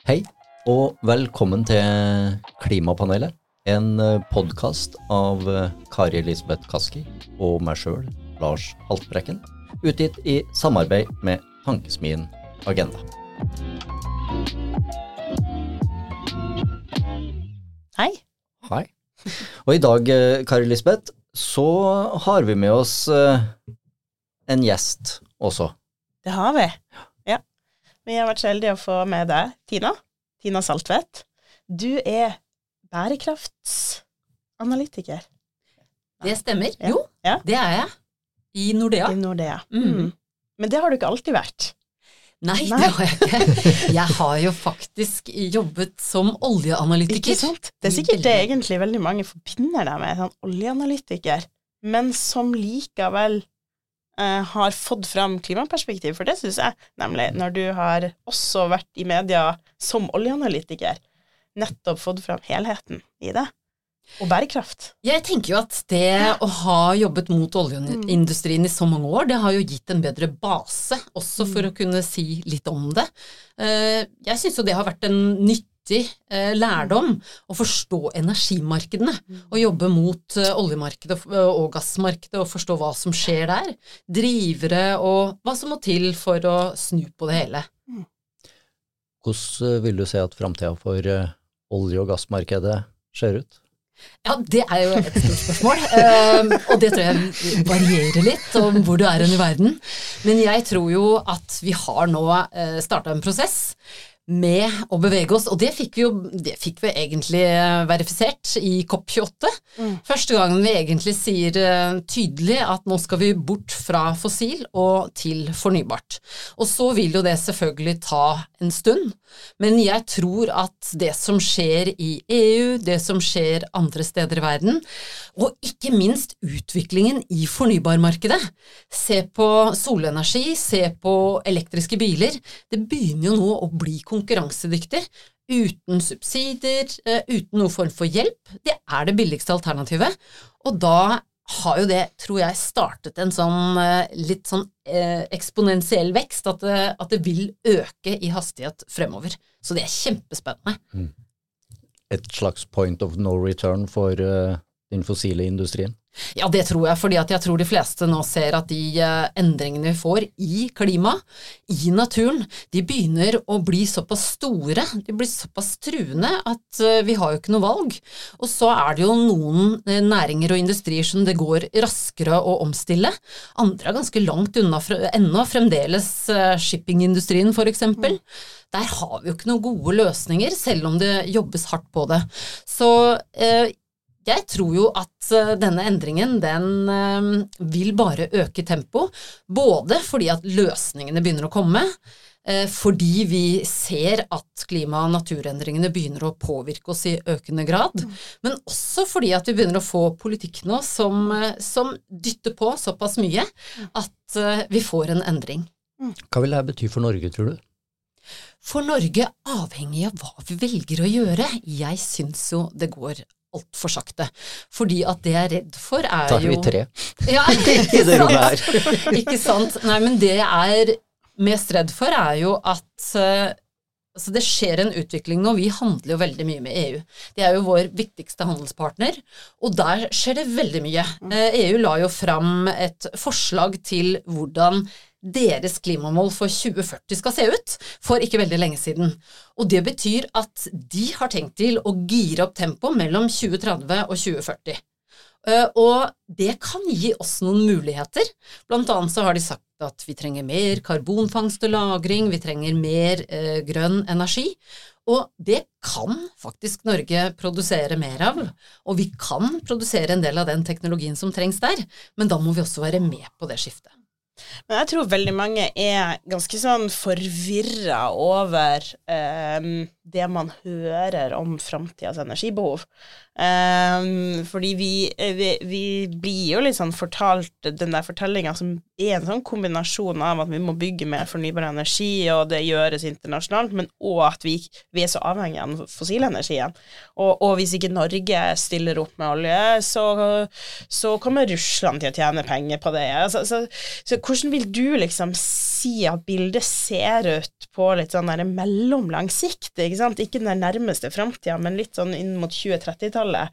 Hei, og velkommen til Klimapanelet, en podcast av Kari Elisabeth Kaski og meg selv, Lars Haltbrekken, utgitt i samarbeid med Tankesmien Agenda. Hei. Hei. Og i dag, Kari Elisabeth, så har vi med oss en gjest også. Det har vi. Ja. Vi har vært så heldige å få med deg, Tina Saltvedt. Du bærekraftsanalytiker. Det stemmer. Ja. Jo, Ja. det jeg. I Nordea. I Nordea. Mm. Men det har du ikke alltid vært. Nei, Nei. det har jeg ikke. Jeg har jo faktisk jobbet som oljeanalytiker. Ikke sant? Det sikkert det egentlig veldig mange forbinder deg med, sånn oljeanalytiker, men som likevel har fått fram klimaperspektiv, for det synes jeg, nemlig, når du har også vært i media som oljeanalytiker, nettopp fått fram helheten i det, og bærekraft. Jeg tenker jo at det å ha jobbet mot oljeindustrien i så mange år, det har jo gitt en bedre base, også for å kunne si litt om det. Jeg synes jo det har vært en nyttig lærdom å forstå energimarkedene, og jobbe mot oljemarkedet og gassmarkedet, og forstå hva som skjer der, drivere og hva som må til for å snu på det hele. Hvordan vil du se at fremtiden for olje- og gassmarkedet ser ut? Ja, det er jo et stort spørsmål, og det tror jeg varierer litt om hvor du er i verden. Men jeg tror jo at vi har nå startet en prosess med å bevege oss, og det fikk vi egentlig verifisert i COP28. Første gangen vi egentlig sier tydelig at nå skal vi bort fra fossil og til fornybart. Og så vil jo det selvfølgelig ta en stund, men jeg tror at det som skjer i EU, det som skjer andre steder i verden, og ikke minst utviklingen i fornybarmarkedet, se på solenergi, se på elektriske biler, det begynner jo nå å bli konkurransedyktig, uten subsidier, uten noen form for hjelp. Det er det billigste alternativet, og da har jo det, tror jeg, startet en sånn litt sånn eksponentiell vekst, at det vil øke i hastighet fremover. Så det er kjempespennende. Et slags point of no return for den fossile industrien? Ja, det tror jeg, fordi at jeg tror de fleste nå ser at de endringene vi får i klima, i naturen, de begynner å bli såpass store, de blir såpass truende at vi har jo ikke noe valg. Og så er det jo noen næringer og industrier som det går raskere å omstille. Andre er ganske langt unna ennå, fremdeles shippingindustrien for eksempel. Der har vi jo ikke noen gode løsninger, selv om det jobbes hardt på det. Så jeg tror jo at denne endringen, den vil bare øke tempo, både fordi at løsningene begynner å komme, fordi vi ser at klima- og naturendringene begynner å påvirke oss i økende grad, men også fordi at vi begynner å få politikk nå som dytter på såpass mye at vi får en endring. Hva vil det bety for Norge, tror du? For Norge avhengig av hva vi velger å gjøre. Jeg synes jo det går alt for sakte, fordi at det jeg er redd for er jo... Tar vi 3 ja, i det rommet her? Ikke sant? Nei, men det jeg er mest redd for er jo at altså det skjer en utvikling nå, vi handler jo veldig mye med EU. Det er jo vår viktigste handelspartner, og der skjer det veldig mye. EU la jo fram et forslag til hvordan deres klimamål for 2040 skal se ut, for ikke veldig lenge siden. Og det betyr at de har tenkt til å gire opp tempo mellom 2030 og 2040. Og det kan gi oss noen muligheter. Blant annet så har de sagt at vi trenger mer karbonfangst og lagring, vi trenger mer grønn energi, og det kan faktisk Norge produsere mer av, og vi kan produsere en del av den teknologien som trengs der, men da må vi også være med på det skiftet. Men jeg tror veldig mange er ganske sånn forvirret over det man hører om fremtidens energibehov. Fordi vi blir jo litt sånn fortalt den der fortellingen som en sånn kombinasjon av at vi må bygge mer fornybar energi, og det gjøres internasjonalt, men også at vi er så avhengige av den fossile energien. Og hvis ikke Norge stiller opp med olje, så kommer Russland til å tjene penger på det. Så hvordan vil du liksom si at bildet ser ut på litt sånn der mellomlang sikt, ikke sant? Ikke den nærmeste fremtiden, men litt sånn inn mot 2030-tallet.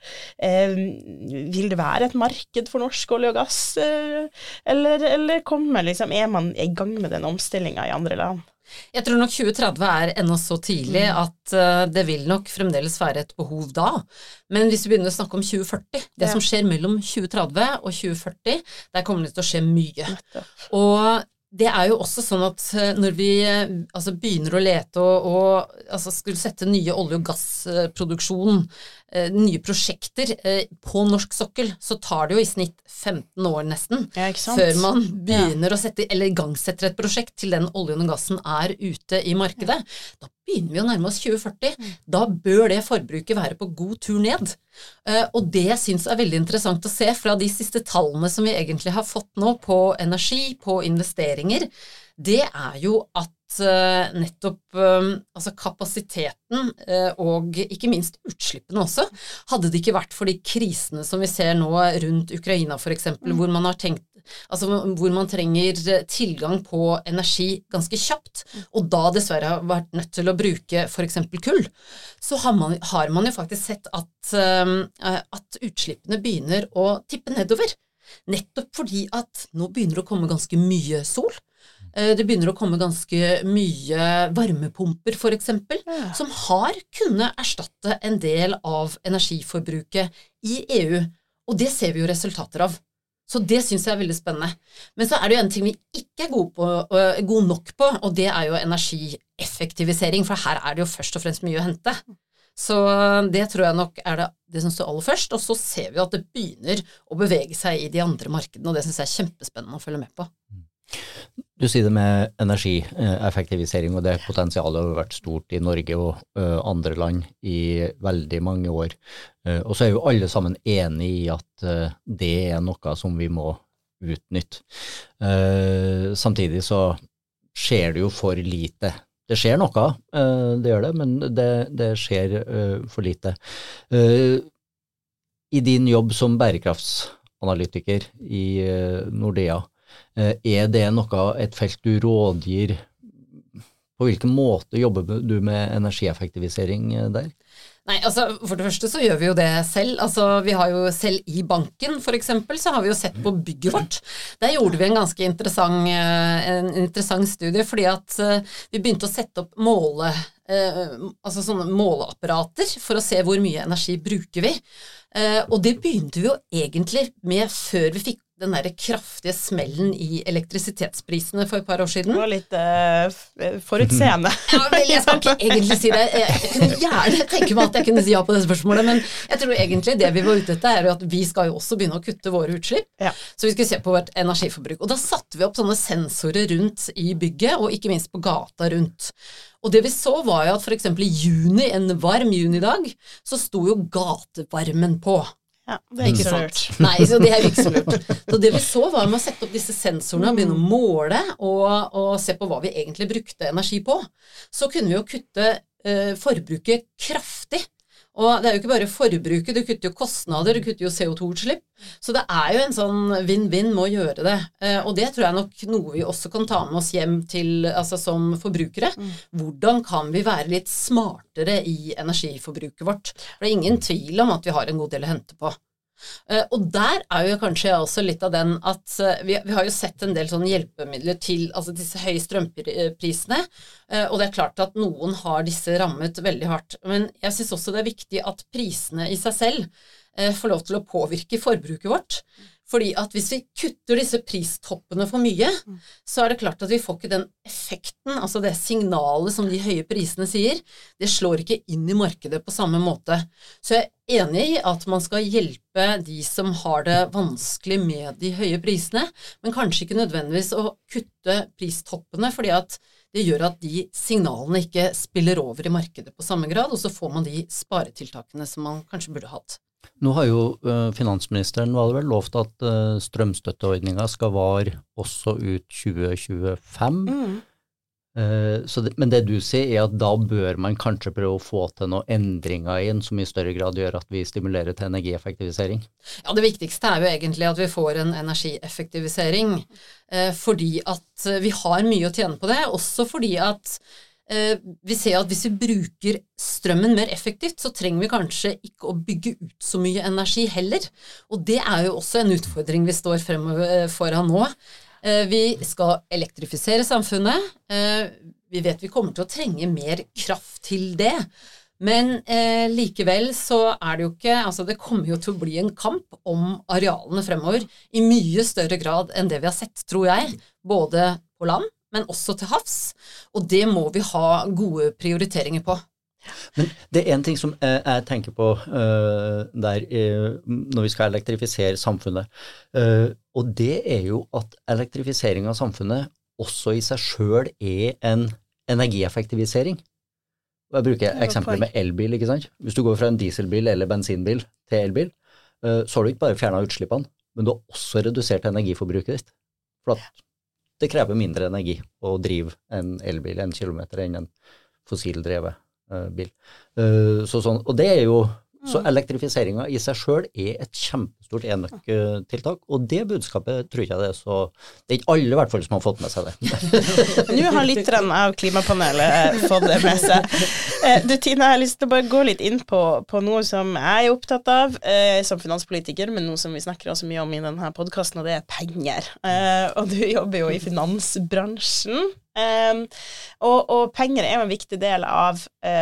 Vil det være et marked for norsk olje og gass, eller er man i gang med den omstillingen i andre land? Jeg tror nok 2030 enda så tidlig at det vil nok fremdeles være et behov da. Men hvis vi begynner å snakke om 2040, det som skjer mellom 2030 og 2040, der kommer det til å skje mye. Og det jo også sånn at når vi begynner å lete og skulle sette nye olje- og gassproduksjon, nye prosjekter på norsk sokkel, så tar det jo i snitt 15 år nesten før man begynner å sette, eller igangsetter et prosjekt til den oljen og gassen ute i markedet. Da begynner vi å nærme oss 2040. Da bør det forbruket være på god tur ned. Og det jeg synes veldig interessant å se fra de siste tallene som vi egentlig har fått nå på energi, på investeringer, det jo at nettopp kapasiteten og ikke minst utslippene også, hadde det ikke vært for de krisene som vi ser nå rundt Ukraina for eksempel, hvor man har tenkt hvor man trenger tilgang på energi ganske kjapt, og da dessverre har vært nødt til å bruke for eksempel kull, så har man jo faktisk sett at utslippene begynner å tippe nedover. Nettopp fordi at nå begynner det å komme ganske mye sol. Det begynner å komme ganske mye varmepumper for eksempel, som har kunnet erstatte en del av energiforbruket i EU, og det ser vi jo resultater av. Så det synes jeg veldig spennende. Men så det jo en ting vi ikke god nok på, og det jo energieffektivisering, for her det jo først og fremst mye å hente. Så det tror jeg nok det som står aller først, og så ser vi at det begynner å bevege seg i de andre markedene, og det synes jeg kjempespennende å følge med på. Du sier det med energieffektivisering, og det potensialet har vært stort i Norge og andre land i veldig mange år. Og så jo alle sammen enige i at det noe som vi må utnytte. Samtidig så skjer det jo for lite. Det skjer noe, det gjør det, men det skjer for lite. I din jobb som bærekraftsanalytiker i Nordea, det et felt du rådgir? På hvilken måte jobber du med energieffektivisering der? Nei, for det første så gjør vi jo det selv. Vi har jo selv i banken, for eksempel, så har vi jo sett på bygget vårt. Der gjorde vi en ganske interessant studie, fordi at vi begynte å sette opp sånne måleapparater for å se hvor mye energi bruker vi. Og det begynte vi jo egentlig med før vi fikk den der kraftige smellen i elektrisitetsprisene for et par år siden. Det var litt forutseende. Jeg skal ikke egentlig si det. Jeg kunne gjerne tenke meg at jeg kunne si ja på det spørsmålet, men jeg tror egentlig det vi var ute etter jo at vi skal jo også begynne å kutte våre utslipp. Så vi skulle se på vårt energiforbruk. Og da satte vi opp sånne sensorer rundt i bygget, og ikke minst på gata rundt. Og det vi så var jo at for eksempel i juni, en varm junidag, så sto jo gatevarmen på. Ja, det ikke så lurt. Nei, så det ikke så lurt. Så det vi så var med å sette opp disse sensorene og begynne å måle og se på hva vi egentlig brukte energi på. Så kunne vi jo kutte forbruket kraftig. Og det jo ikke bare forbruket, du kutter jo kostnader, du kutter jo CO2-utslipp. Så det jo en sånn vinn-vinn med å gjøre det. Og det tror jeg nok noe vi også kan ta med oss hjem til, som forbrukere. Hvordan kan vi være litt smartere i energiforbruket vårt? For det ingen tvil om at vi har en god del å hente på. Og der jo kanskje også litt av den at vi har jo sett en del sånne hjelpemidler til disse høye strømprisene, og det klart at noen har disse rammet veldig hardt, men jeg synes også det viktig at prisene i seg selv får lov til å påvirke forbruket vårt, fordi at hvis vi kutter disse pristoppene for mye, så det klart at vi får ikke den effekten, det signalet som de høye prisene sier, det slår ikke inn i markedet på samme måte. Så jeg enig i at man skal hjelpe de som har det vanskelig med de høye prisene, men kanskje ikke nødvendigvis å kutte pristoppene, fordi at det gjør at de signalene ikke spiller over i markedet på samme grad, og så får man de sparetiltakene som man kanskje burde hatt. Nå har jo finansministeren var det vel lovt at strømstøtteordningen skal vare også ut 2025. Men det du sier at da bør man kanskje prøve å få til noen endringer i den som i større grad gjør at vi stimulerer til energieffektivisering? Ja, det viktigste jo egentlig at vi får en energieffektivisering, fordi at vi har mye å tjene på det, også fordi at vi ser at hvis vi bruker strømmen mer effektivt, så trenger vi kanskje ikke å bygge ut så mye energi heller, og det jo også en utfordring vi står foran nå. Vi skal elektrifisere samfunnet, vi vet vi kommer til å trenge mer kraft til det, men likevel så det jo ikke, altså det kommer jo til å bli en kamp om arealene fremover i mye større grad enn det vi har sett, tror jeg, både på land, men også til havs, og det må vi ha gode prioriteringer på. Men det en ting som jeg tenker på når vi skal elektrifisere samfunnet, og det jo at elektrifisering av samfunnet også i seg selv en energieffektivisering. Jeg bruker eksempler med elbil, ikke sant? Hvis du går fra en dieselbil eller bensinbil til elbil, så har du ikke bare fjernet utslippene, men du har også redusert energiforbruket ditt. For at det krever mindre energi å drive en elbil 1 kilometer enn en fossildrevet bil. Og det jo så elektrifiseringen i seg selv et kjempestort enøktiltak, og det budskapet tror jeg det så det ikke alle i hvert fall som har fått med seg det. Nå har lytterne av Klimapanelet fått det med seg. Du Tina, jeg har lyst til å bare gå litt inn på noe som jeg opptatt av som finanspolitiker, men noe som vi snakker også mye om i denne podcasten, og det penger. Og du jobber jo i finansbransjen. Og penger jo en viktig del av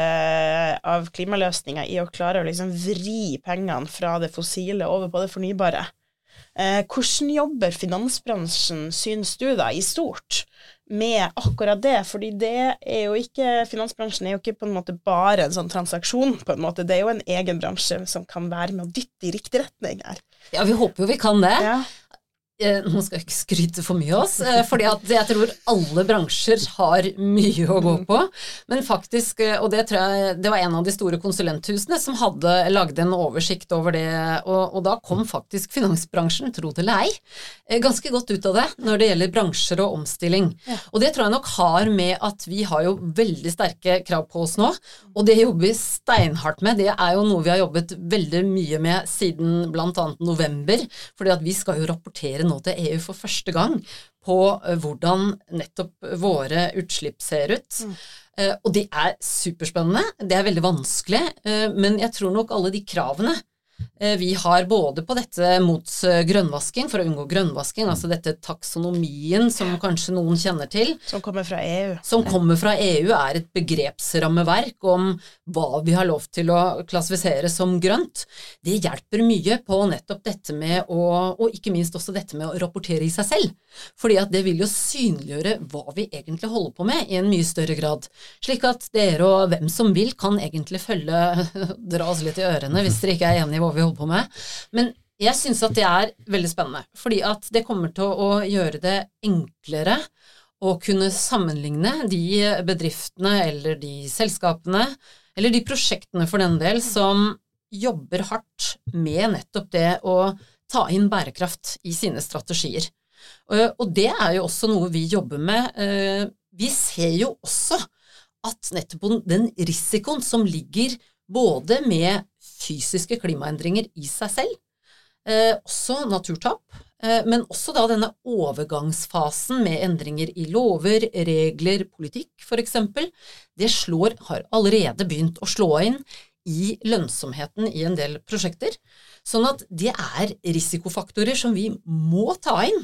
klimaløsninger i å klare å liksom vri pengene fra det fossile over på det fornybare. Hvordan jobber finansbransjen, synes du da, i stort med akkurat det? Fordi det jo ikke, finansbransjen jo ikke på en måte bare en sånn transaksjon på en måte, det jo en egen bransje som kan være med å dytte i riktig retning her. Ja, vi håper jo vi kan det. Ja. Nå skal jeg ikke skryte for mye av oss, fordi at jeg tror alle bransjer har mye å gå på, men faktisk, og det tror jeg, det var en av de store konsulenthusene som hadde laget en oversikt over det, og da kom faktisk finansbransjen, tro det eller ei, ganske godt ut av det når det gjelder bransjer og omstilling. Ja. Og det tror jeg nok har med at vi har jo veldig sterke krav på oss nå, og det jobber vi steinhardt med. Det jo noe vi har jobbet veldig mye med siden blant annet november, fordi at vi skal jo rapportere nå til EU for første gang på hvordan nettopp våre utslipp ser ut. Og det superspennende, det veldig vanskelig, men jeg tror nok alle de kravene vi har både på dette mot grønnvasking, for å unngå grønnvasking, altså dette taksonomien som kanskje noen kjenner til. Som kommer fra EU. Som kommer fra EU et begrepsrammeverk om hva vi har lov til å klassifisere som grønt. Det hjelper mye på nettopp dette med og ikke minst også dette med å rapportere i seg selv. Fordi at det vil jo synliggjøre hva vi egentlig holder på med i en mye større grad. Slik at dere og hvem som vil kan egentlig dra oss litt i ørene hvis dere ikke enige i hva vi holder på med. Men jeg synes at det veldig spennende, fordi at det kommer til å gjøre det enklere å kunne sammenligne de bedriftene eller de selskapene, eller de prosjektene for den del, som jobber hardt med nettopp det å ta inn bærekraft i sine strategier. Og det jo også noe vi jobber med. Vi ser jo også at nettopp den risikoen som ligger både med fysiske klimaendringer i seg selv, også naturtap, men også da denne overgangsfasen med endringer i lover, regler, politikk for eksempel, det har allerede begynt å slå inn i lønnsomheten i en del prosjekter, sånn at det risikofaktorer som vi må ta inn,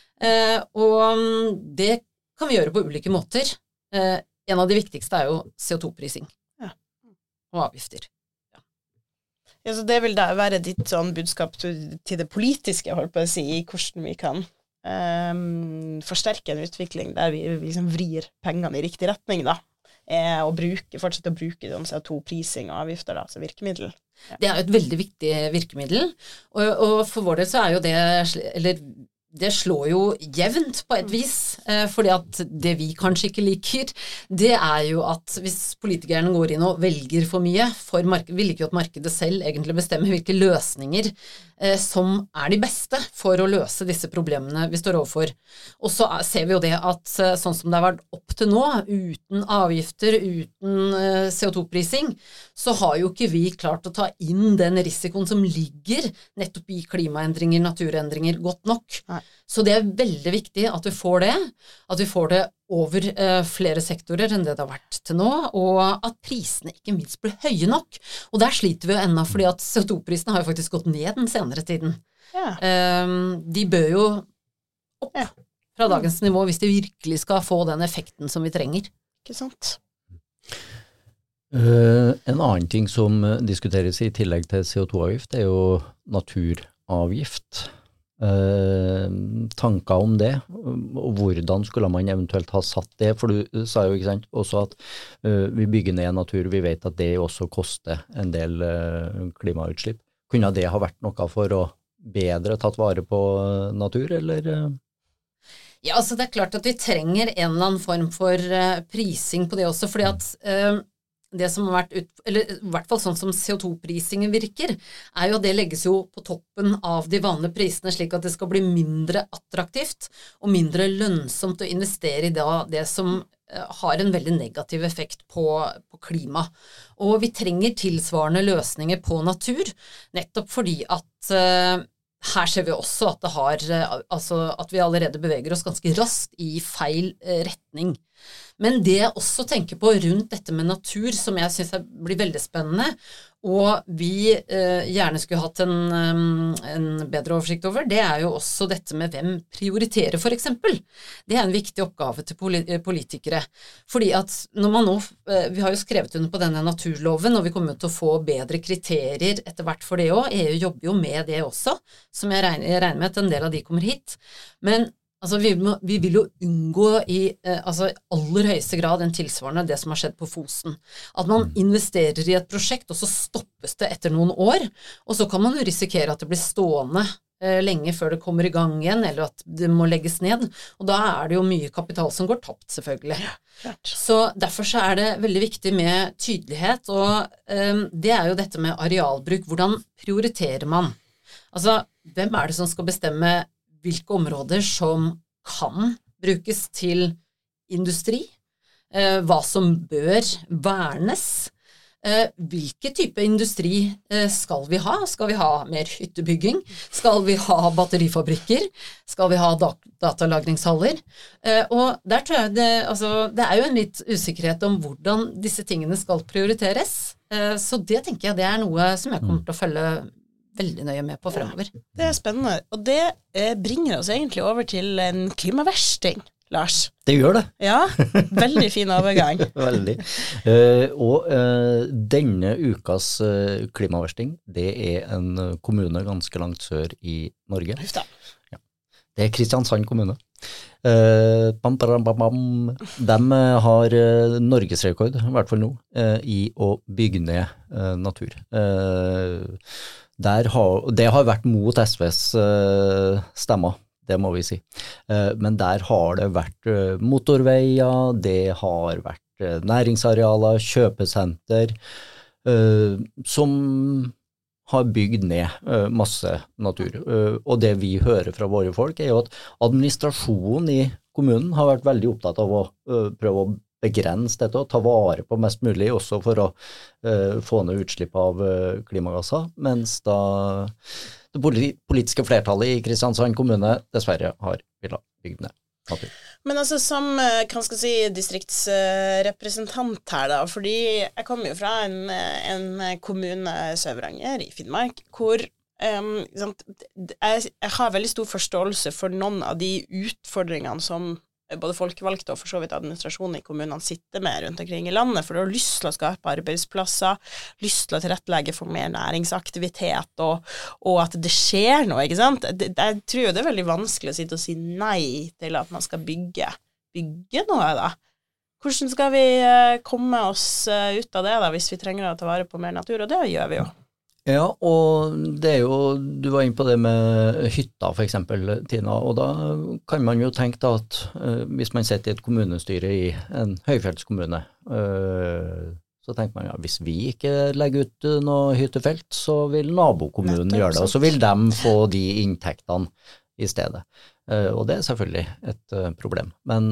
og det kan vi gjøre på ulike måter. En av de viktigste jo CO2-prising og avgifter. Ja, så det vil da være ditt sånn budskap til det politiske, holdt på å si, i hvordan vi kan forsterke en utvikling der vi liksom vrir pengene i riktig retning da, og fortsette å bruke CO2-prising og avgifter da, som virkemiddel. Ja. Det jo et veldig viktig virkemiddel, og for vår del så jo det, eller det slår jo jevnt på et vis, fordi at det vi kanskje ikke liker, det jo at hvis politikerne går inn og velger for mye, vil ikke jo at markedet selv egentlig bestemmer hvilke løsninger som de beste for å løse disse problemene vi står overfor. Og så ser vi jo det at sånn som det har vært opp til nå, uten avgifter, uten CO2-prising, så har jo ikke vi klart å ta inn den risikoen som ligger nettopp i klimaendringer, naturendringer godt nok. Nei. Så det veldig viktig at vi får det over flere sektorer enn det har vært til nå, og at prisene ikke minst blir høye nok. Og der sliter vi jo ennå, fordi at CO2-prisene har jo faktisk gått ned den senere tiden. Ja. De bør jo opp fra dagens nivå hvis de virkelig skal få den effekten som vi trenger. Ikke sant? En annen ting som diskuteres i tillegg til CO2-avgift jo naturavgift. Tanker om det, og hvordan skulle man eventuelt ha satt det, for du sa jo ikke sant, også at vi bygger ned natur, vi vet at det også koster en del klimautslipp. Kunne det ha vært noe for å bedre tatt vare på natur, eller? Ja, altså det klart at vi trenger en eller annen form for prising på det også, fordi at det som har vært eller i hvert fall sånn som CO2-prisingen virker, jo at det legges jo på toppen av de vanlige prisene, slik at det skal bli mindre attraktivt og mindre lønnsomt å investere i det som har en veldig negativ effekt på klima. Og vi trenger tilsvarende løsninger på natur, nettopp fordi at her ser vi også at at vi allerede beveger oss ganske raskt i feil retning. Men det jeg også tenker på rundt dette med natur, som jeg synes blir veldig spennende, og vi gjerne skulle hatt en bedre oversikt over, det jo også dette med hvem prioriterer for eksempel. Det en viktig oppgave til politikere. Fordi at når man nå, vi har jo skrevet under på denne naturloven, og vi kommer til å få bedre kriterier etter hvert for det også. EU jobber jo med det også, som jeg regner med at en del av de kommer hit. Men altså, vi vil jo unngå i aller høyeste grad en tilsvarende det som har skjedd på Fosen. At man investerer i et prosjekt, og så stoppes det etter noen år, og så kan man jo risikere at det blir stående lenge før det kommer i gang igjen, eller at det må legges ned. Og da det jo mye kapital som går tapt, selvfølgelig. Ja, så derfor så det veldig viktig med tydelighet, og det jo dette med arealbruk. Hvordan prioriterer man? Altså, hvem det som skal bestemme hvilke områder som kan brukes til industri, hva som bør vernes, hvilke type industri skal vi ha? Skal vi ha mer hyttebygging? Skal vi ha batterifabrikker? Skal vi ha datalagringshaller? Og der tror jeg det jo en litt usikkerhet om hvordan disse tingene skal prioriteres, så det tenker jeg det noe som jeg kommer til å følge veldig nøye med på fremover. Det spennende, og det bringer oss egentlig over til en klimaversting, Lars. Det gjør det. Ja, veldig fin overgang. Veldig. Og denne ukas klimaversting, det en kommune ganske langt sør i Norge. Huff da. Ja. Det Kristiansand kommune. De har norgesrekord, i hvert fall nå, i å bygge ned natur. Det har vært mot SVs stemmer, det må vi si. Men der har det vært motorveier, det har vært næringsarealer, kjøpesenter, som har bygd ned masse natur. Og det vi hører fra våre folk jo at administrasjonen i kommunen har vært veldig opptatt av å prøve å begrense dette og ta vare på mest mulig, også for å få ned utslipp av klimagasser, mens da det politiske flertallet i Kristiansand kommune dessverre har villet bygge ned natur. Men altså som, kan skal si, distriktsrepresentant her da, fordi jeg kommer jo fra en kommune, Søvranger i Finnmark, hvor jeg har veldig stor forståelse for noen av de utfordringene som både folkevalgte og for så vidt administrasjonen i kommunene sitter med rundt omkring i landet, for du har lyst til å skape arbeidsplasser, lyst til å tilrettelegge for mer næringsaktivitet, og at det skjer noe, ikke sant? Jeg tror jo det veldig vanskelig å sitte og si nei til at man skal bygge noe da. Hvordan skal vi komme oss ut av det da, hvis vi trenger å ta vare på mer natur, og det gjør vi jo. Ja, og det jo, du var inne på det med hytta for eksempel, Tina, og da kan man jo tenke da at hvis man sitter i et kommunestyre i en høyfjellskommune, så tenker man ja, hvis vi ikke legger ut noe hyttefelt, så vil nabokommunen gjøre det, og så vil de få de inntektene i stedet. Og det selvfølgelig et problem. Men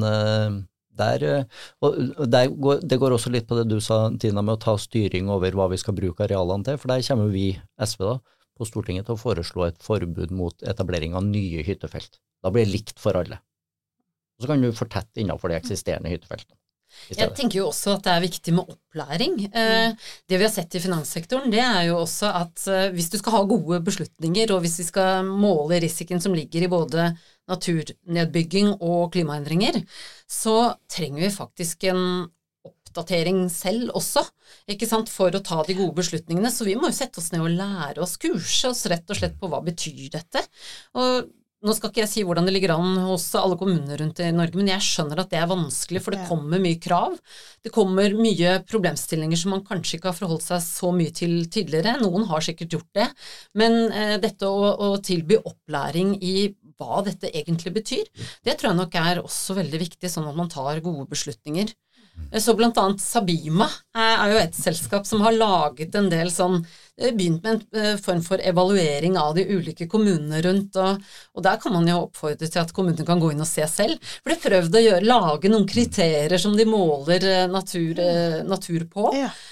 det går også litt på det du sa, Tina, med å ta styring over hva vi skal bruke arealene til, for der kommer vi, SV da, på Stortinget til å foreslå et forbud mot etablering av nye hyttefelt. Da blir det likt for alle. Og så kan du fortette innenfor de eksisterende hyttefeltene. Jeg tenker jo også at det viktig med opplæring. Det vi har sett i finanssektoren, det jo også at hvis du skal ha gode beslutninger, og hvis vi skal måle risikoen som ligger i både naturnedbygging og klimaendringer, så trenger vi faktisk en oppdatering selv også, ikke sant, for å ta de gode beslutningene. Så vi må jo sette oss ned og lære oss, kurse oss rett og slett på hva betyr dette. Og nå skal ikke jeg si hvordan det ligger an hos alle kommuner rundt i Norge, men jeg skjønner at det vanskelig, for det kommer mye krav. Det kommer mye problemstillinger som man kanskje ikke har forholdt seg så mye til tidligere. Noen har sikkert gjort det, men dette å tilby opplæring i hva dette egentlig betyr, det tror jeg nok også veldig viktig, sånn at man tar gode beslutninger. Så blant annet Sabima jo et selskap som har laget en del sånn, begynt med en form for evaluering av de ulike kommunene rundt, og der kan man jo oppfordre til at kommunene kan gå inn og se selv, for de prøvde å lage noen kriterier som de måler natur på,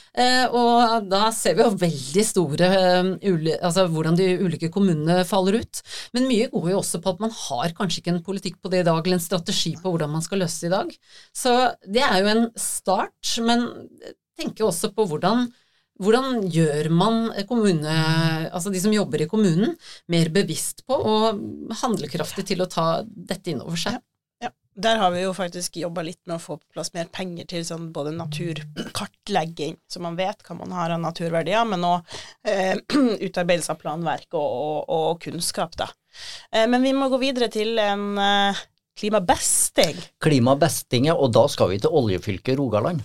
og da ser vi jo veldig store, altså hvordan de ulike kommunene faller ut, men mye går jo også på at man har kanskje ikke en politikk på det i dag, eller en strategi på hvordan man skal løse det i dag, så det jo en start, men jeg tenker også på hvordan gjør man altså de som jobber i kommunen, mer bevisst på og handlekraftig til å ta dette inn over seg? Ja. Der har vi jo faktisk jobbet litt med å få på plass mer penger til sånn både naturkartlegging, så man vet hva man har av naturverdier, men også utarbeidelse av planverk og kunnskap da. Men vi må gå videre til en klimabesting. Klimabesting, og da skal vi til oljefylket Rogaland.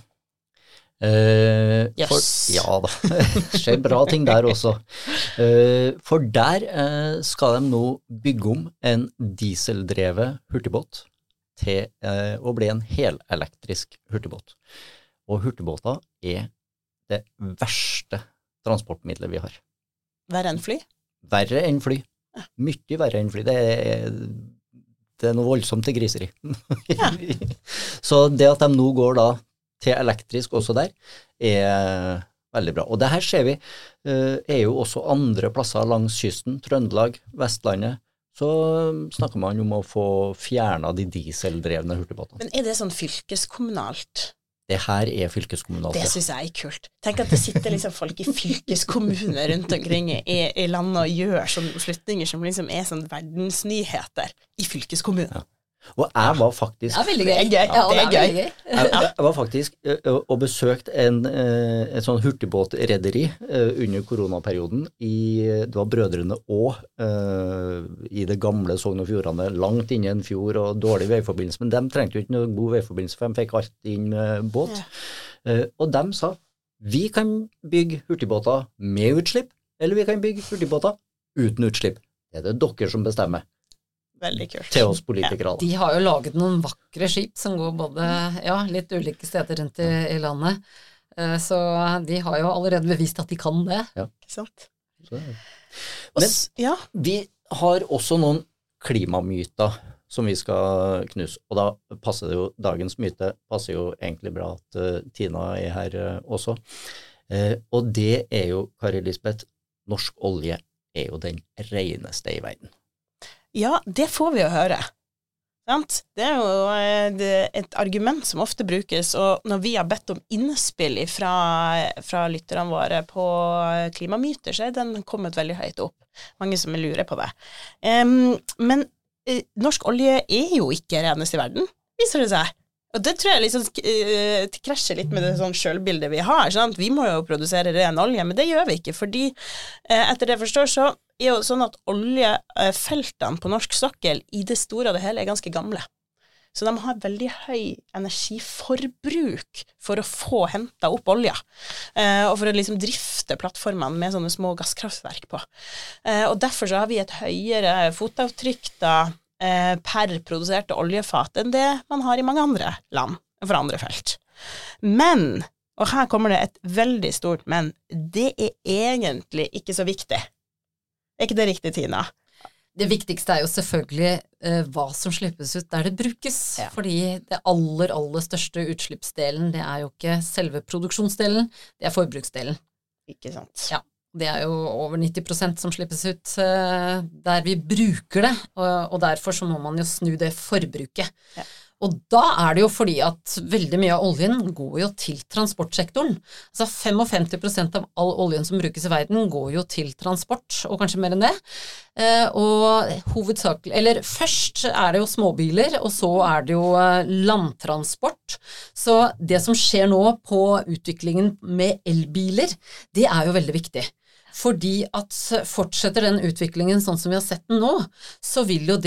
Ja da, det skjer bra ting der også. For der skal de nå bygge om en dieseldrevet hurtigbåt til å bli en helelektrisk hurtigbåt. Og hurtigbåter det verste transportmiddelet vi har. Verre enn fly? Verre enn fly. Mye verre enn fly. Det noe voldsomt til griseri. Ja. Så det at de nå går da til elektrisk også der, veldig bra. Og det her ser vi jo også andre plasser langs kysten, Trøndelag, Vestlandet, så snakker man om å få fjernet de dieseldrevne hurtigbåtene. Men det sånn fylkeskommunalt? Det her fylkeskommunalt. Det synes jeg kult. Tenk at det sitter liksom folk i fylkeskommuner rundt omkring i landet og gjør sånne beslutninger som liksom sånn verdensnyheter i fylkeskommunen. Ja. Og jeg var faktisk veldig gøy. Det er gøy. Jeg var faktisk og besøkt et sånn hurtigbåtrederi under koronaperioden det var Brødrene Å i det gamle Sogn og Fjordane, langt inne i en fjord og dårlig veiforbindelse, men de trengte jo ikke noe god veiforbindelse, for de fikk alt inn med båt. Og de sa, vi kan bygge hurtigbåter med utslipp, eller vi kan bygge hurtigbåter uten utslipp. Det dere som bestemmer. Veldig kult. Til oss politikere. Ja. De har jo laget noen vakre skip som går både litt ulike steder rundt i landet, så de har jo allerede bevist at de kan det. Ja, ikke sant? Men vi har også noen klimamyter som vi skal knuse, og da passer det jo, dagens myte passer jo egentlig bra at Tina her også, og det jo, Kari Lisbeth, norsk olje jo den reneste i verden. Ja, det får vi jo høre. Sant? Det jo et argument som ofte brukes, og når vi har bedt om innspill fra lytterne våre på klimamyter, så den kommet veldig høyt opp. Mange som lurer på det. Men norsk olje jo ikke renest i verden, viser det seg. Og det tror jeg liksom krasjer litt med det sånn selvbildet vi har. Sant? Vi må jo produsere ren olje, men det gjør vi ikke, fordi etter det jeg forstår så jo sånn at oljefeltene på norsk sokkel i det store og det hele ganske gamle. Så de har veldig høy energiforbruk for å få hentet opp olja, og for å liksom drifte ofte plattformene med sånne små gasskraftverk på. Og derfor så har vi et høyere fotavtrykk da, per produserte oljefat enn det man har i mange andre land for andre felt. Men, og her kommer det et veldig stort men, det egentlig ikke så viktig. Er ikke det riktig, Tina? Det viktigste jo selvfølgelig hva som slippes ut der det brukes, fordi det aller største utslippsdelen, det jo ikke selve produksjonsdelen, det forbruksdelen. Ikke sant? Ja, det jo over 90% som slippes ut der vi bruker det, og derfor så må man jo snu det forbruket. Ja. Og da det jo fordi at veldig mye av oljen går jo til transportsektoren. Altså 55% av all oljen som brukes i verden går jo til transport, og kanskje mer enn det. Og hovedsakelig, eller først det jo småbiler, og så det jo landtransport. Så det som skjer nå på utviklingen med elbiler, det jo veldig viktig. Fordi at fortsetter den utviklingen sånn som vi har sett den nå, så vil jo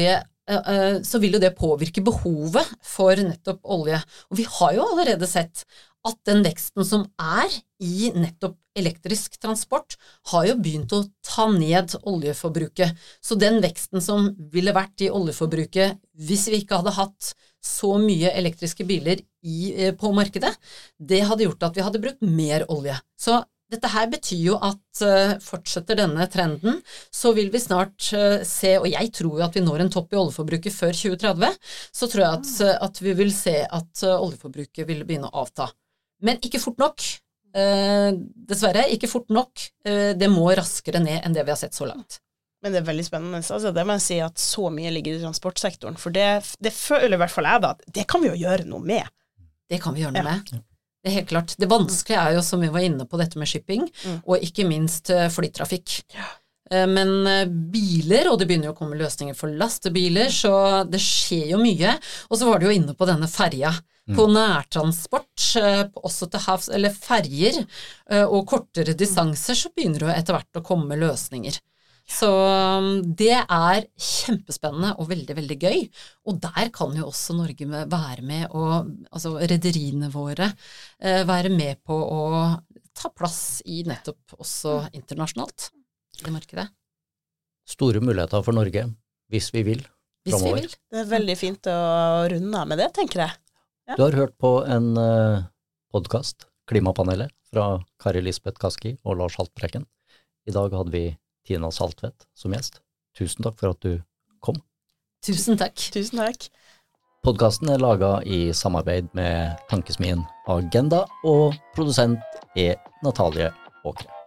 det påvirke behovet for nettopp olje. Og vi har jo allerede sett at den veksten som i nettopp elektrisk transport har jo begynt å ta ned oljeforbruket. Så den veksten som ville vært i oljeforbruket hvis vi ikke hadde hatt så mye elektriske biler på markedet, det hadde gjort at vi hadde brukt mer olje. Så dette her betyr jo at fortsetter denne trenden, så vil vi snart se, og jeg tror jo at vi når en topp i oljeforbruket før 2030, så tror jeg at vi vil se at oljeforbruket vil begynne å avta. Men ikke fort nok, dessverre, ikke fort nok. Det må raskere ned enn det vi har sett så langt. Men det veldig spennende, altså det må jeg si at så mye ligger i transportsektoren, for det føler i hvert fall jeg da, at det kan vi jo gjøre noe med. Det kan vi gjøre noe med. Det helt klart. Det vanskelige jo, som vi var inne på, dette med shipping, og ikke minst flytrafikk. Men biler, og det begynner jo å komme løsninger for lastebiler, så det skjer jo mye. Og så var det jo inne på denne ferja. På nærtransport, også til havs, eller ferjer, og kortere distanser, så begynner det etter hvert å komme løsninger. Så det kjempespennende og veldig, veldig gøy, og der kan jo også Norge være med, og altså rederiene våre være med på å ta plass i nettopp også internasjonalt i det markedet. Store muligheter for Norge, hvis vi vil, fremover. Det veldig fint å runde av med det, tenker jeg. Ja. Du har hørt på en podcast, Klimapanelet, fra Kari Lisbeth Kaski og Lars Haltbrekken. I dag hadde vi Tina Saltvedt som gjest. Tusen takk for at du kom. Tusen takk. Tusen takk. Podcasten laget i samarbeid med Tankesmien Agenda, og produsent Natalie Åkre.